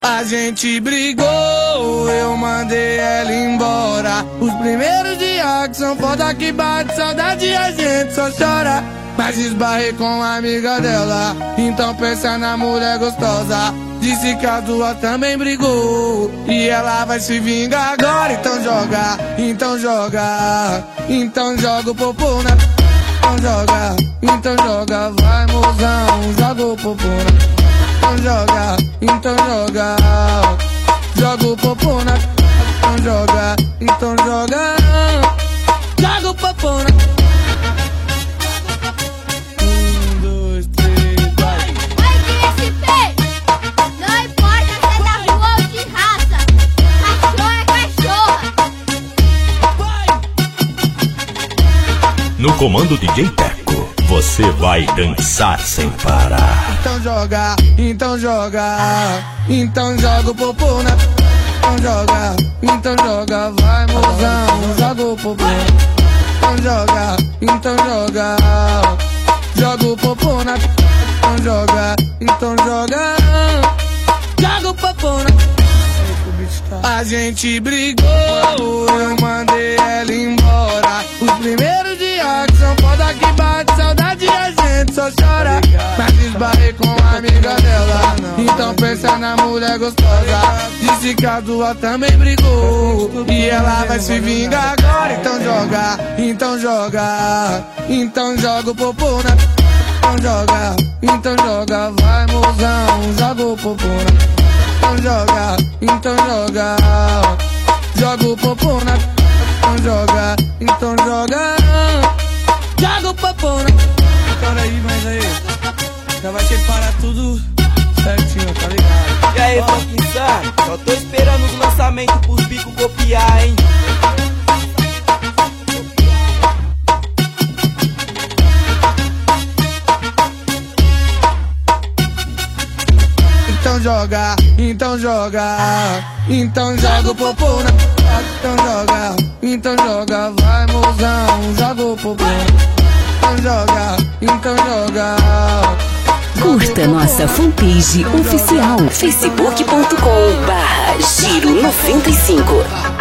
A gente brigou, eu mandei ela embora. Os primeiros dias que são foda que bate saudade, a gente só chora. Mas esbarrei com a amiga dela, então pensa na mulher gostosa. Disse que a duas também brigou e ela vai se vingar agora. Então joga, então joga, então joga o popô na. Então joga, vai mozão, joga o popô na. Então joga, joga o popô na. Então joga, joga o popô na. 1, 2, 3, vai. Vai de SP, não importa se é da rua ou de raça, cachorro é cachorra. No comando DJ Teco, você vai dançar sem parar. Então joga o popô na. Então joga, vai mozão, joga o popô. Então joga, joga o popô na. Então joga, joga o popô na. A gente brigou, eu mandei ela embora. Os primeiros dias que são foda que bate saudade, a gente só chora. Mas esbarrei com a amiga dela, então pensa na mulher gostosa. Disse que a duas também brigou e ela vai se vingar agora. Então joga o popô na. Então joga, vai mozão, joga o popô na. Então joga, joga o popô na. Então joga, joga o popô na. Cara aí, mas aí, já vai ter que parar tudo certinho, tá ligado? E aí, funk insano, só tô esperando os lançamentos pros bicos copiar, hein? Então joga o popô na. Então joga, vai mozão, joga o popô na. Então joga. Curta nossa fanpage oficial facebook.com/giro95.